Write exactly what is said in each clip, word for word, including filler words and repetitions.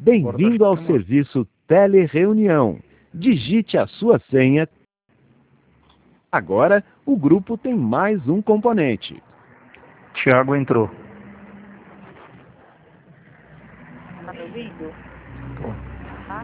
Bem-vindo ao serviço Telereunião. Digite a sua senha. Agora, o grupo tem mais um componente. Tiago entrou. Tá me ouvindo? Tô. Tá?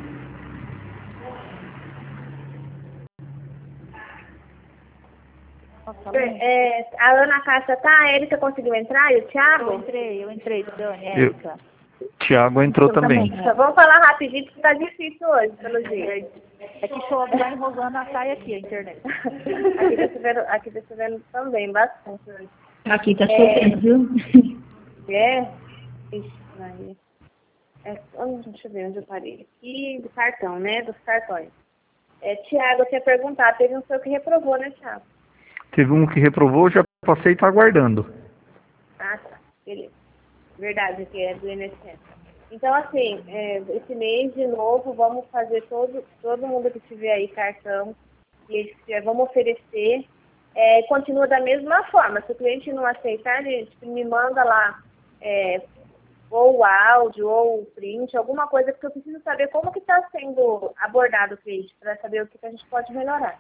Nossa, É, a Ana Cássia tá? A Erika conseguiu entrar? E o Thiago? eu entrei, eu entrei, Dani, Eu- Érica. Tiago entrou Então, tá também. bom. Só vamos falar rapidinho porque tá difícil hoje, pelo jeito. É que chove, vai enrolando a saia aqui, a internet. Aqui tá chovendo, aqui tá chovendo também, bastante hoje. Aqui tá É. chovendo, viu? É? Ixi, Maria. É, onde, deixa eu ver onde eu parei. Aqui do cartão, né? Dos cartões. É, Tiago, eu tinha perguntado, teve um seu que reprovou, né, Tiago? Teve um que reprovou, já passei e tá aguardando. Ah, tá. Beleza. Verdade, que é do I N S S. Então, assim, é, esse mês, de novo, vamos fazer todo, todo mundo que tiver aí cartão, e eles tiver, vamos oferecer. É, continua da mesma forma. Se o cliente não aceitar, ele me manda lá é, ou o áudio, ou o print, alguma coisa, porque eu preciso saber como que está sendo abordado o cliente, para saber o que, que a gente pode melhorar.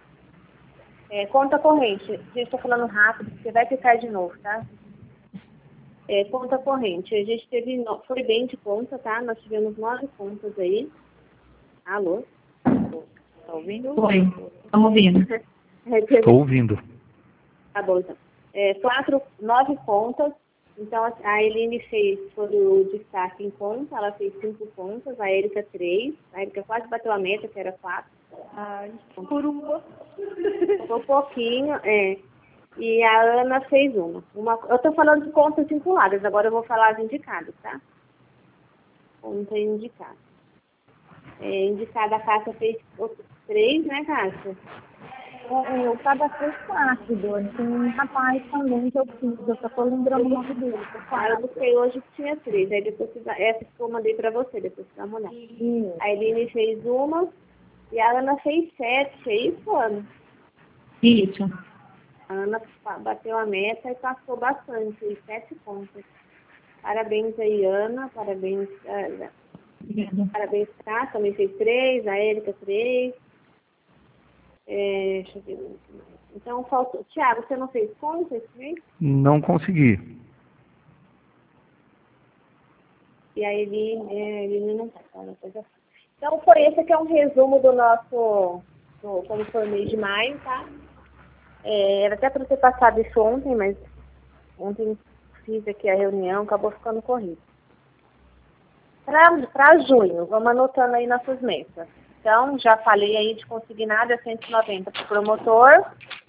É, conta corrente. A gente está falando rápido, porque vai ficar de novo, tá? É, conta corrente. A gente teve, no... foi bem de conta, tá? Nós tivemos nove contas aí. Alô? Tá ouvindo? Oi, estamos ouvindo. É, teve... Tô ouvindo. Tá bom, então. É, quatro, nove contas. Então, a Eline fez, foi o destaque em conta, ela fez cinco contas, a Erika três. A Erika quase bateu a meta, que era quatro. Ai, por uma. Ficou pouquinho, é. E a Ana fez uma. uma eu estou falando de contas vinculadas, agora eu vou falar as indicadas, tá? Conta indicada. É, indicada, a Cássia fez três, né, Cássia? É, eu cada vez quatro, Doni. Tem um rapaz também que eu fiz, eu só tô lembrando o nome dele. Ah, eu busquei hoje que tinha três, aí depois você dá, essa que eu mandei pra você, depois você dá uma olhada. Isso. A Eline fez uma e a Ana fez sete, é isso, Ana? Isso. A Ana bateu a meta e passou bastante, fez sete pontos. Parabéns aí, Ana, parabéns, uh, Obrigada. parabéns, Cá, também fez três, a Erika três. É, deixa eu ver. Então, faltou. Tiago, você não fez conta esse mês? Não consegui. E a Eline, é, a Eline não tá, tá, coisa. Então, foi esse aqui é um resumo do nosso, do, como foi o mês de maio, tá? É, era até para ter passado isso ontem, mas ontem fiz aqui a reunião, acabou ficando corrido. Para junho, vamos anotando aí nossas metas. Então, já falei aí de consignado é cento e noventa para o promotor.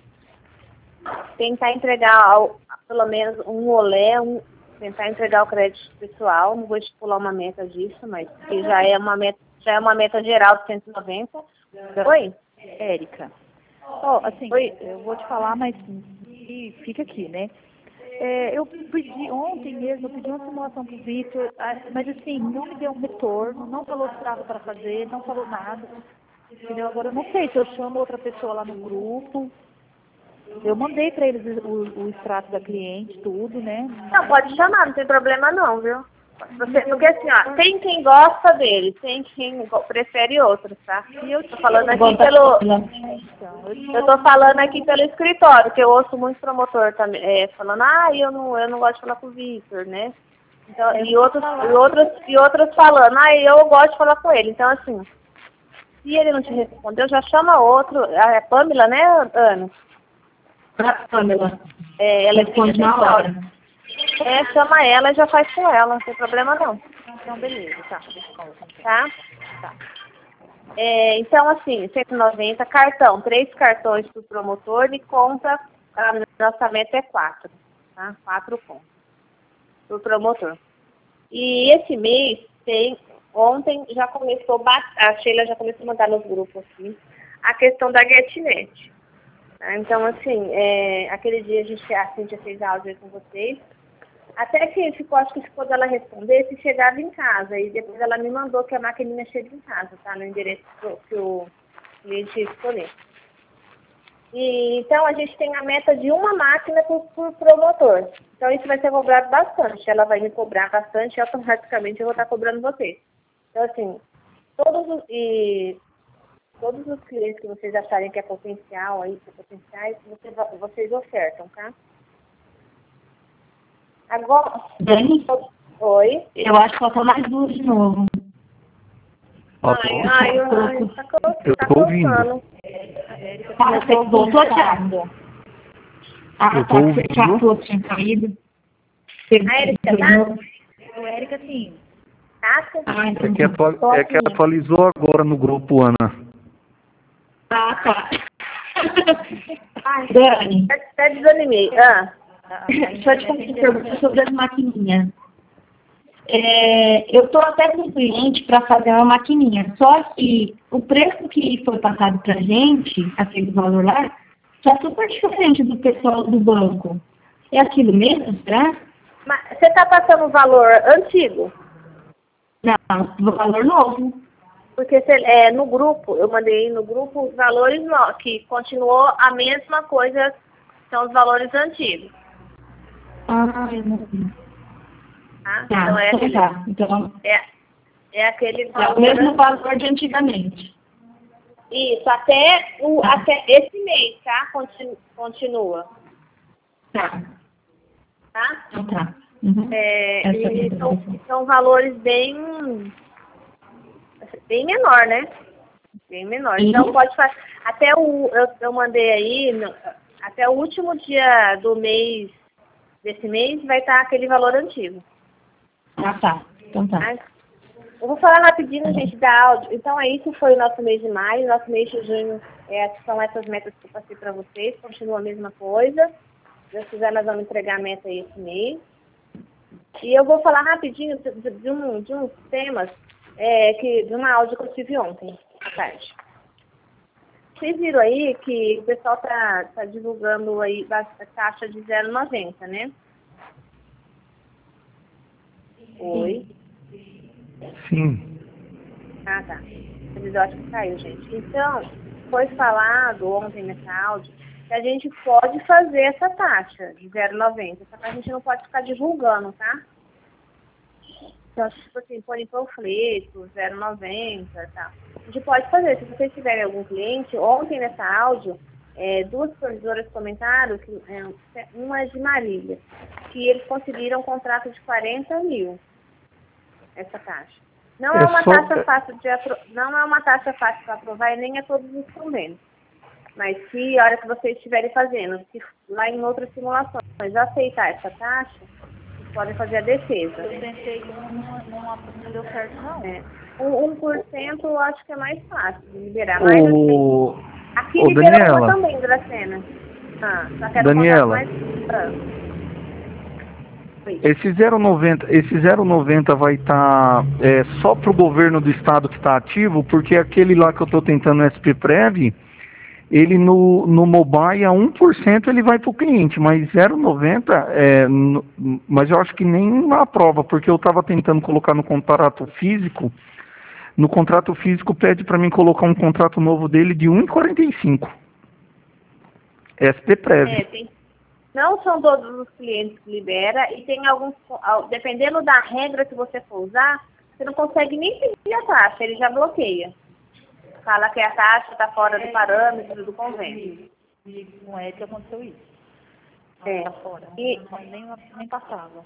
Tentar entregar ao, pelo menos um olé, um, tentar entregar o crédito pessoal. Não vou estipular uma meta disso, mas que já é uma meta, já é uma meta geral de cento e noventa. Oi? Érica. Ó, assim, Oi. eu vou te falar, mas e fica aqui, né? É, eu pedi, ontem mesmo, eu pedi uma simulação pro Vitor, ah, mas assim, não me deu um retorno, não falou se estava para fazer, não falou nada. Entendeu? Agora eu não sei se eu chamo outra pessoa lá no grupo. Eu mandei para eles o, o extrato da cliente, tudo, né? Não, pode chamar, não tem problema não, viu? Você, porque assim, ó, tem quem gosta dele, tem quem go- prefere outros, tá? E eu Tô falando aqui Bota pelo... ela. Então, eu, Eu tô falando aqui pelo escritório, que eu ouço muito promotor também, é, falando, ah, eu não, eu não gosto de falar com o Victor, né? Então, e, outros, e, outros, e outros falando, ah, eu gosto de falar com ele. Então, assim, se ele não te respondeu, já chama outro. A é Pamela, né, Ana? Pra Pamela. É, ela Responde fica na central. hora. É, chama ela e já faz com ela, não tem problema não, então, beleza, tá. Deixa eu falar. tá? Tá. É, então, assim, cento e noventa, cartão, três cartões para o promotor e conta, a nossa meta é quatro, tá? Quatro pontos para o promotor. E esse mês tem, ontem já começou, a Sheila já começou a mandar nos grupos aqui, a questão da GetNet. Tá? Então, assim, é, aquele dia a gente, a Cíntia fez áudio aí com vocês, até que ficou, acho que ficou dela responder se chegava em casa. E depois ela me mandou que a maquininha chega em casa, tá? No endereço que o cliente escolher. E, então, a gente tem a meta de uma máquina por, por promotor. Então, isso vai ser cobrado bastante. Ela vai me cobrar bastante e automaticamente eu vou estar cobrando vocês. Então, assim, todos os, e, todos os clientes que vocês acharem que é potencial, aí, que é potenciais, vocês, vocês ofertam, tá? Agora... Dani? Oi? Eu acho que faltou mais duas de novo. Ai, ai, ai, tá, co Eu tá tô ouvindo. coçando. Ah, você voltou, Thiago? Ah, Eu tô tá, você ouvindo. já falou que tinha caído. A Erika tá? O Érica, sim. Tá? Ah, É então que, tá. atua- é que atualizou agora no grupo, Ana. Ah, tá. Ai, Dani, até desanimei. Ah, deixa eu te fazer uma pergunta sobre as maquininhas. É, eu estou até com um cliente para fazer uma maquininha, só que o preço que foi passado para a gente, aquele valor lá, está super diferente do pessoal do banco. É aquilo mesmo, será? mas você tá passando o valor antigo? Não, do valor novo. Porque cê, é, no grupo, eu mandei no grupo os valores novos, que continuou a mesma coisa, são os valores antigos. Ah, eu não vi. Tá? Tá, Então é então aquele, tá. Então, é, é aquele é valor. o mesmo valor de antigamente. Isso, até, o, Tá. até esse mês, tá? Continu, continua. Tá, Tá? então tá. Uhum. É, Essa é a e minha são, pergunta. são valores bem, bem menor, né? Bem menor. Uhum. Então pode fazer. Até o. Eu, eu mandei aí, no, até o último dia do mês, desse mês, vai estar aquele valor antigo. Ah, tá. Então tá. Tá? Eu vou falar rapidinho, gente, da áudio. Então, é isso foi o nosso mês de maio. Nosso mês de junho é, são essas metas que eu passei para vocês. Continua a mesma coisa. Se Deus quiser, nós vamos entregar a meta aí esse mês. E eu vou falar rapidinho de, de, de, um, de uns temas, é, que, de uma áudio que eu tive ontem, à tarde. Vocês viram aí que o pessoal está tá divulgando aí a taxa de zero vírgula noventa, né? Oi? Sim. Ah, tá. Eu acho que caiu, gente. Então, foi falado ontem nessa áudio que a gente pode fazer essa taxa de zero vírgula noventa, só que a gente não pode ficar divulgando, tá? Então, tipo assim, pôr em panfleto, zero vírgula noventa e tal. A gente pode fazer. Se vocês tiverem algum cliente, ontem nessa áudio, é, duas supervisoras comentaram, que, é, uma é de Marília, que eles conseguiram um contrato de quarenta mil, essa taxa. Não é, É uma só- taxa fácil de apro... não é uma taxa fácil para aprovar e nem é todos os convênios. Mas se a hora que vocês estiverem fazendo, se lá em outras simulações aceitar essa taxa, vocês podem fazer a defesa. Eu tentei, não, não, não deu certo, não. É. Um, um por cento eu acho que é mais fácil de liberar. Mas assim, O... aqui Ô, liberou Daniela. também, Dracena. Ah, só que era um Daniela. contrato mais... Ah. Oi. Esse zero vírgula noventa, esse zero vírgula noventa vai estar só para o governo do estado que está ativo, porque aquele lá que eu estou tentando no S P Prev, ele no, no mobile a um por cento ele vai para o cliente, mas zero vírgula noventa, é, no, mas eu acho que nem na prova, porque eu estava tentando colocar no contrato físico, no contrato físico pede para mim colocar um contrato novo dele de um vírgula quarenta e cinco. S P Prev. É, tem... Não são todos os clientes que libera e tem alguns, dependendo da regra que você for usar, você não consegue nem pedir a taxa, ele já bloqueia. Fala que a taxa está fora do parâmetro do convênio. E com ele que aconteceu isso. É. Tá fora. E- Não, nem, nem passava.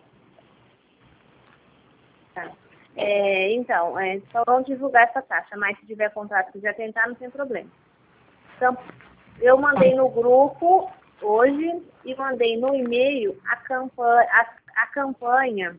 Tá. É, então, é, só vão divulgar essa taxa, mas se tiver contrato que quiser tentar, não tem problema. Então, eu mandei no grupo hoje e mandei no e-mail a campanha, a, a campanha,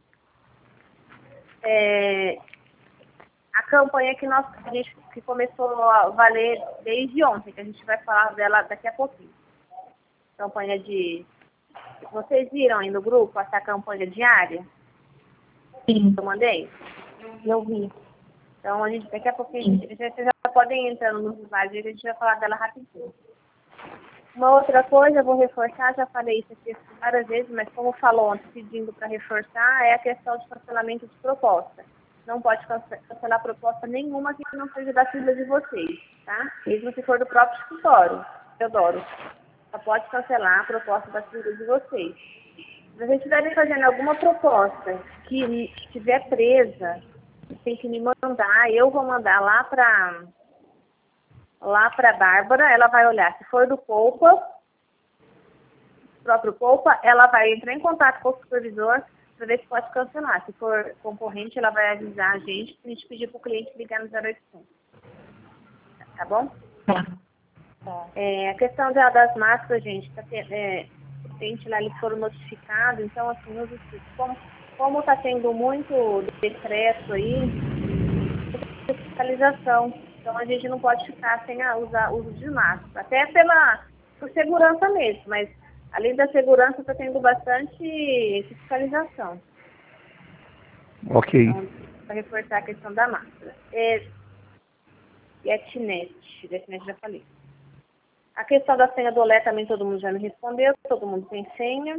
é, a campanha que, nós, a gente, que começou a valer desde ontem, que a gente vai falar dela daqui a pouquinho. Campanha de... Vocês viram aí no grupo essa campanha diária? Sim, Eu mandei? eu vi. Então, a gente, daqui a pouquinho, a gente, vocês já podem ir entrando nos slides e a gente vai falar dela rapidinho. Uma outra coisa, eu vou reforçar, já falei isso aqui várias vezes, mas como falou ontem, pedindo para reforçar, é a questão de cancelamento de proposta. Não pode cance- cancelar proposta nenhuma que não seja da filha de vocês, tá? Mesmo se for do próprio escritório, Teodoro. Só pode cancelar a proposta da filha de vocês. Se vocês estiverem fazendo alguma proposta que estiver presa tem que me mandar, eu vou mandar lá para lá para a Bárbara, ela vai olhar. Se for do Poupa, próprio Poupa, ela vai entrar em contato com o supervisor para ver se pode cancelar. Se for concorrente, ela vai avisar a gente, a gente pedir para o cliente ligar no zero oitocentos. Tá bom? Tá. É, a questão da, das máscaras, gente, tá, é, o cliente lá, eles foram notificados, então, assim, os, como, como tá tendo muito decreto aí, fiscalização, então a gente não pode ficar sem a, usar uso de máscara, até pela, por segurança mesmo, mas além da segurança, está tendo bastante fiscalização. Ok. Então, para reforçar a questão da máscara. É, GetNet, GetNet já falei. A questão da senha do Olé também todo mundo já me respondeu, todo mundo tem senha.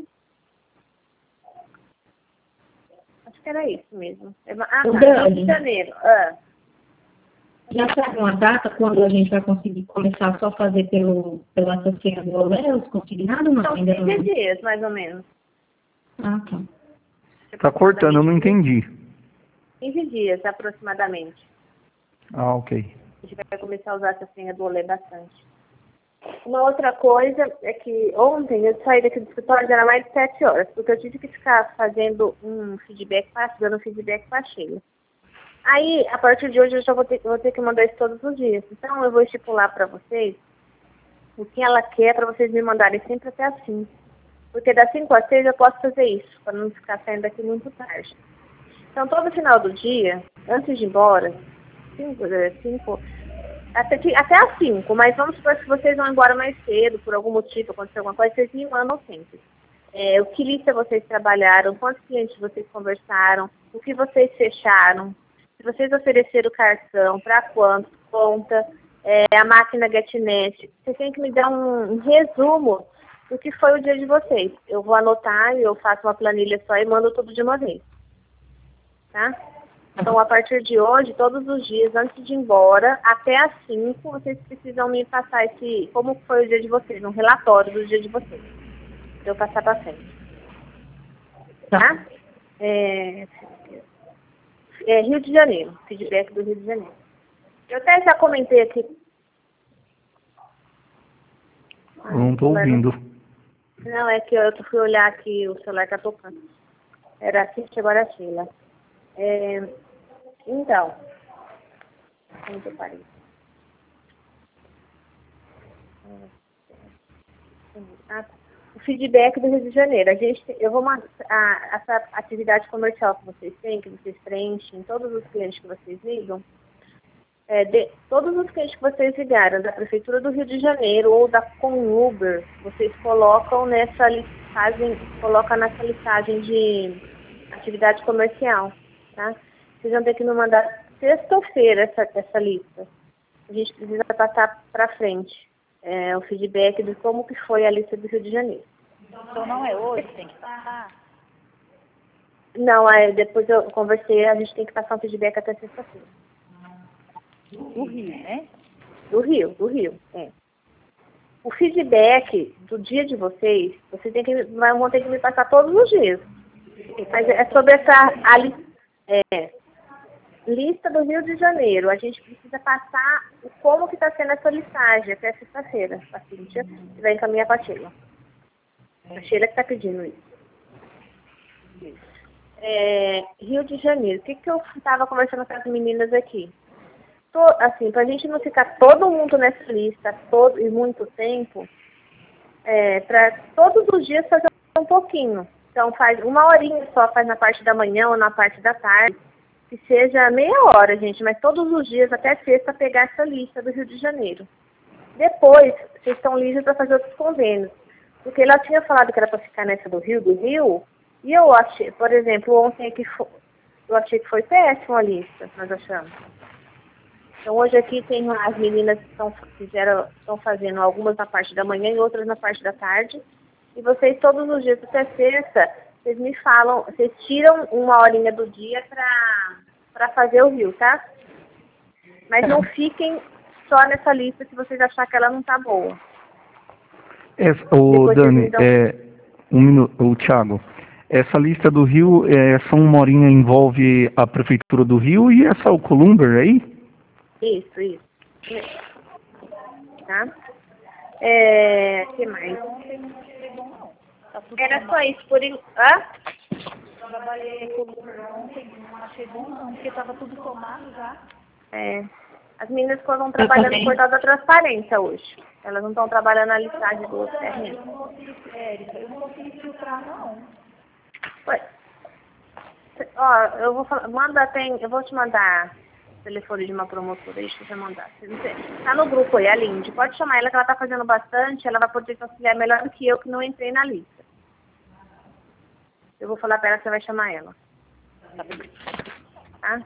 Acho que era isso mesmo. Ah, tá, Rio de Janeiro. Ah. Já sabe uma data quando a gente vai conseguir começar só a fazer pelo, pela senha do Olé, os consignados? Não, São ainda não. quinze dias, mais ou menos. Ah, tá. Tá cortando, eu não entendi. quinze dias, aproximadamente. Ah, ok. A gente vai começar a usar essa senha do Olé bastante. Uma outra coisa é que ontem eu saí daqui do escritório, era mais de sete horas, porque eu tive que ficar fazendo um feedback, dando feedback para a Sheila. Aí, a partir de hoje, eu já vou ter, vou ter que mandar isso todos os dias. Então, eu vou estipular para vocês o que ela quer para vocês me mandarem sempre até as cinco. Porque das cinco às seis eu posso fazer isso, para não ficar saindo daqui muito tarde. Então, todo final do dia, antes de ir embora, cinco, cinco Até, até às cinco, mas vamos supor que vocês vão embora mais cedo, por algum motivo, aconteceu alguma coisa, vocês me mandam sempre. É, o que lista vocês trabalharam, quantos clientes vocês conversaram, o que vocês fecharam, se vocês ofereceram cartão, para quanto, conta, é, a máquina GetNet. Vocês têm que me dar um, um resumo do que foi o dia de vocês. Eu vou anotar, eu faço uma planilha só e mando tudo de uma vez. Tá? Então, a partir de hoje, todos os dias, antes de ir embora, até às cinco, vocês precisam me passar esse, como foi o dia de vocês, um relatório do dia de vocês. Para eu passar para frente. Tá? É, é Rio de Janeiro, feedback do Rio de Janeiro. Eu até já comentei aqui. Eu não estou ouvindo. Não, é que eu fui olhar aqui, o celular está tocando. Era assim que chegou a Sheila. É, então, onde eu parei? Ah, o feedback do Rio de Janeiro. A gente, eu vou a, essa atividade comercial que vocês têm, que vocês preenchem, todos os clientes que vocês ligam, é, de, todos os clientes que vocês ligaram da Prefeitura do Rio de Janeiro ou da Conuber, vocês colocam nessa listagem, colocam nessa listagem de atividade comercial, tá? Vocês vão ter que me mandar sexta-feira essa, essa lista. A gente precisa passar para frente é, o feedback de como que foi a lista do Rio de Janeiro. Então não é hoje, tem que passar. Não, é, depois eu conversei, a gente tem que passar um feedback até sexta-feira. Do Rio, né? Do Rio, do Rio, é. O feedback do dia de vocês, vocês têm que, vão ter que me passar todos os dias. Mas é sobre essa a, é, lista do Rio de Janeiro. A gente precisa passar o como que está sendo essa listagem até sexta-feira. A Cíntia vai encaminhar para a Sheila. A Sheila que está pedindo isso. É, Rio de Janeiro. O que, que eu estava conversando com as meninas aqui? Tô, assim, para a gente não ficar todo mundo nessa lista todo, e muito tempo, é, para todos os dias fazer um pouquinho. Então, faz uma horinha só, faz na parte da manhã ou na parte da tarde. Que seja meia hora, gente, mas todos os dias, até sexta, pegar essa lista do Rio de Janeiro. Depois, vocês estão livres para fazer outros convênios. Porque ela tinha falado que era para ficar nessa do Rio, do Rio, e eu achei, por exemplo, ontem aqui, eu achei que foi péssima a lista, nós achamos. Então, hoje aqui tem as meninas que estão, fizeram, estão fazendo algumas na parte da manhã e outras na parte da tarde. E vocês, todos os dias, até sexta, vocês me falam, vocês tiram uma horinha do dia para fazer o Rio, tá? Mas não fiquem só nessa lista se vocês acharem que ela não tá boa. É, o Depois Dani, dão... é, um minuto, o Thiago, Essa lista do Rio, é, São Morinha envolve a Prefeitura do Rio e essa Alcolumber aí? Isso, isso. Tá? É, o que mais? Era só isso por enquanto. Hã? Trabalhei com ontem, não achei bom não, porque estava tudo tomado já. É. As meninas foram trabalhando no portal da transparência hoje. Elas não estão trabalhando na listagem do Eu terreno. não consegui, Érica, eu não consegui filtrar não. Ué. Ó, eu vou falar, manda, tem, eu vou te mandar o telefone de uma promotora, deixa eu te mandar. Tá no grupo aí, a Lindy. Pode chamar ela que ela tá fazendo bastante, ela vai poder te auxiliar melhor do que eu que não entrei na lista. Eu vou falar pra ela que você vai chamar ela. Tá?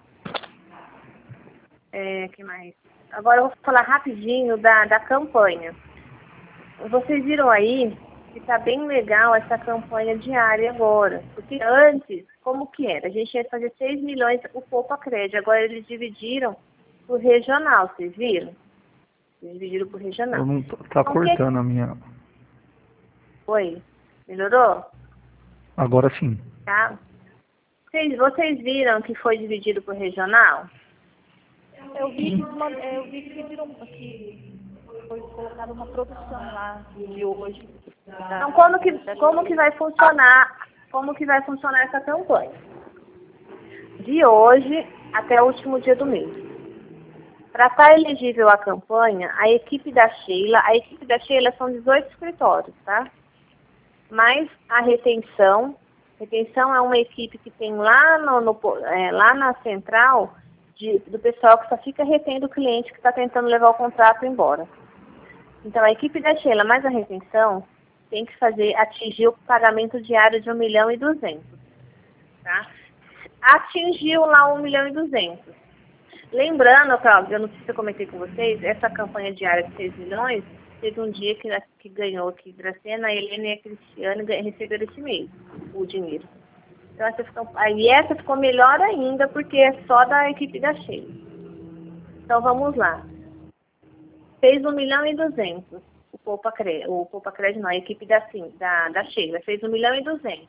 É, que mais? Agora eu vou falar rapidinho da, da campanha. Vocês viram aí que tá bem legal essa campanha diária agora. Porque antes, como que era? A gente ia fazer seis milhões o Poupa Crédito. Agora eles dividiram por regional, vocês viram? Eles dividiram por regional. Eu não tô, tá Então, cortando que... a minha... Oi, melhorou? Agora sim. Tá. Vocês, vocês viram que foi dividido por regional? Eu vi que, uma, eu vi que viram que foi colocada uma produção lá de hoje. Da, Então, como que, como que vai funcionar, como que vai funcionar essa campanha? De hoje até o último dia do mês. Para estar elegível à campanha, a equipe da Sheila, a equipe da Sheila são dezoito escritórios, tá? Mas a retenção, retenção é uma equipe que tem lá, no, no, é, lá na central, de, do pessoal que só fica retendo o cliente que está tentando levar o contrato embora. Então, a equipe da Sheila mais a retenção tem que fazer, atingir o pagamento diário de um milhão e duzentos. Tá? Atingiu lá um milhão e duzentos. Lembrando, Cláudio, eu não sei se eu comentei com vocês, essa campanha diária de seis milhões, teve um dia que, que ganhou aqui Dracena, a Helena e a Cristiane receberam esse mês, o dinheiro. Então, essa ficou, aí essa ficou melhor ainda, porque é só da equipe da Sheila. Então, vamos lá. Fez um milhão e duzentos. O Poupa Crédito, o Poupa Crédito não, a equipe da, sim, da, da Sheila fez um milhão e duzentos.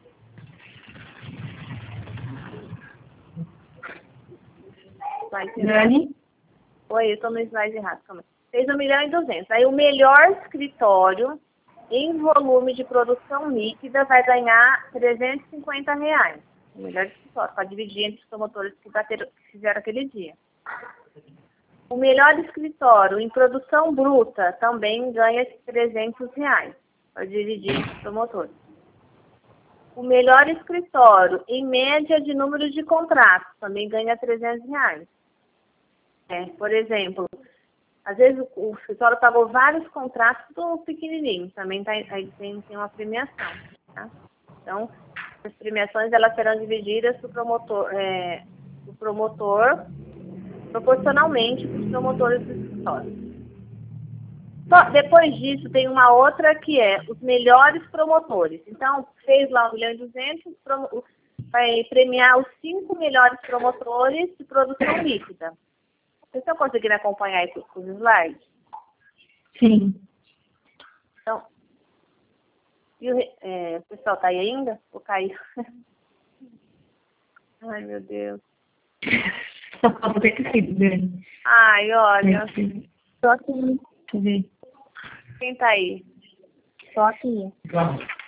Dani? Oi, eu estou no slide errado. Calma. Fez um milhão e duzentos. Aí o melhor escritório em volume de produção líquida vai ganhar trezentos e cinquenta reais. O melhor escritório, para dividir entre os promotores que, bateram, que fizeram aquele dia. O melhor escritório em produção bruta também ganha trezentos reais, para dividir entre os promotores. O melhor escritório em média de número de contratos também ganha trezentos reais. É, por exemplo, às vezes o, o escritório pagou vários contratos do pequenininho, também tá, aí tem, tem uma premiação. Tá? Então, as premiações elas serão divididas para o promotor, é, o promotor proporcionalmente para os promotores do escritório. Só, depois disso, tem uma outra que é os melhores promotores. Então, fez lá um milhão e duzentos, vai premiar os cinco melhores promotores de produção líquida. Vocês estão conseguindo acompanhar aí com os slides? Sim. Então, e o, é, o pessoal está aí ainda? Ou caiu? Ai, meu Deus. Só pode ter caído, Dani. Ai, olha. Só aqui. Deixa eu ver. Quem está aí? Só aqui.